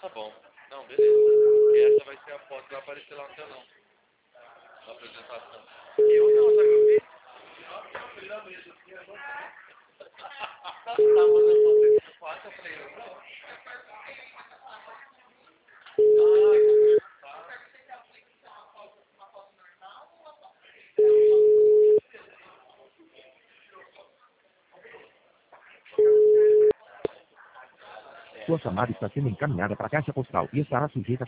Tá bom. Não, beleza. E essa vai ser a foto que vai aparecer lá no telão. Na apresentação. Eu não, sabe o que eu fiz? Tava fazendo uma entrevista fácil, eu falei, eu não. Sua chamada está sendo encaminhada para a caixa postal e estará sujeita